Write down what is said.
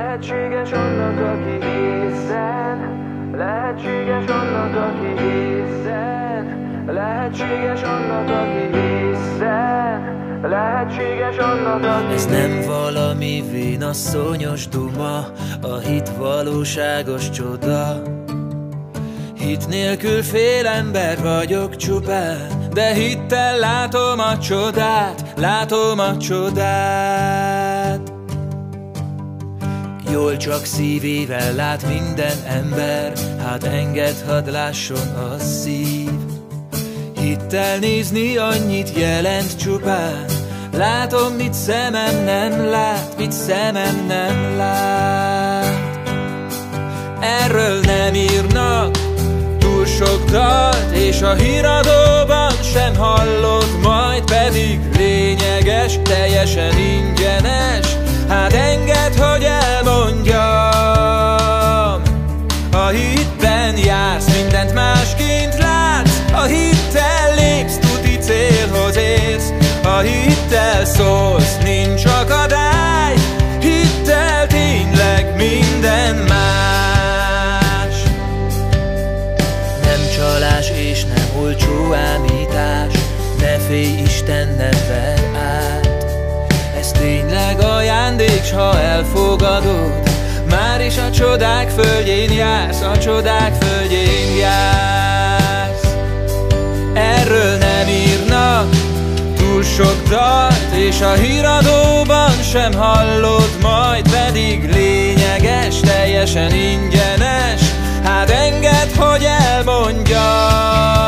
Lehetséges annak, aki hiszen, lehetséges annak, aki hiszen, lehetséges annak, aki hiszen, lehetséges annak, aki Ez nem valami vénasszonyos duma, a hit valóságos csoda. Hit nélkül fél ember vagyok csupán, de hittel látom a csodát, látom a csodát. Jól csak szívével lát minden ember, hát engedd, hadd lásson a szív. Hittel nézni annyit jelent csupán, látom, mit szemem nem lát, mit szemem nem lát. Erről nem írnak túl sok dalt, és a híradóban sem hallod, majd pedig lényeges, teljesen ingyenes. Hát engedd, hogy elmondjam, a hitben jársz, mindent másként látsz, a hittel lépsz, tuti célhoz érsz, a hittel szólsz, nincs akadály, hittel tényleg minden más. Nem csalás és nem olcsó ámítás, ne félj, Isten nem ver át. Ez tényleg ajándék, s ha elfogadod, már is a csodák földjén jársz, a csodák földjén jársz. Erről nem írnak túl sok dalt, és a híradóban sem hallod, majd pedig lényeges, teljesen ingyenes. Hát engedd, hogy elmondjam,